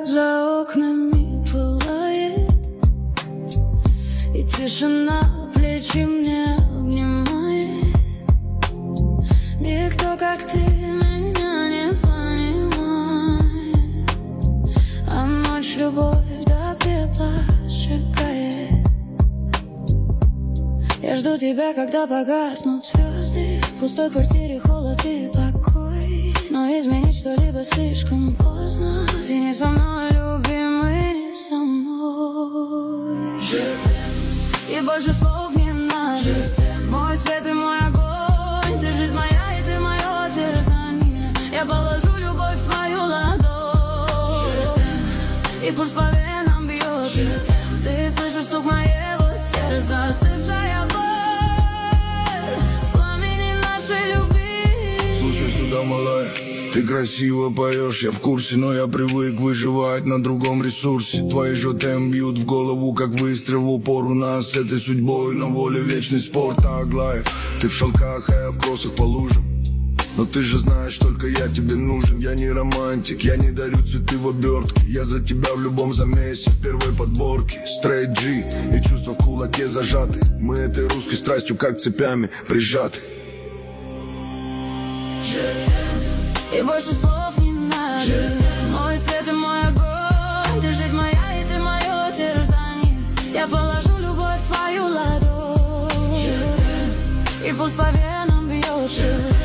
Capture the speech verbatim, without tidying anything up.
за окнами пылает, и тишина плечи мне обнимает. Никто, как ты, меня не понимает, а ночь любовь до пепла сжигает. Я жду тебя, когда погаснут звезды, в пустой квартире холод и покой. Но изменить что-либо слишком поздно. Ты не со мной, любимый, не со мной. И больше слов не надо. Мой свет и мой огонь, ты жизнь моя и ты мое терзание. Я положу любовь в твою ладонь, и пусть по венам бьет. Ты слышишь стук моего сердца, остывшая боль пламени нашей любви. Слушай сюда, малая, ты красиво поешь, я в курсе, но я привык выживать на другом ресурсе. Твои же темп бьют в голову, как выстрел в упор. У нас с этой судьбой на воле вечный спор. Аглая, ты в шелках, а я в кроссах по лужам. Но ты же знаешь, только я тебе нужен. Я не романтик, я не дарю цветы в обертке. Я за тебя в любом замесе, в первой подборке. Straight G, и чувства в кулаке зажаты. Мы этой русской страстью, как цепями, прижаты. И больше слов не надо. Мой свет и мой огонь, ты жизнь моя и ты мое терзание. Я положу любовь в твою ладонь, и пусть по венам бьет.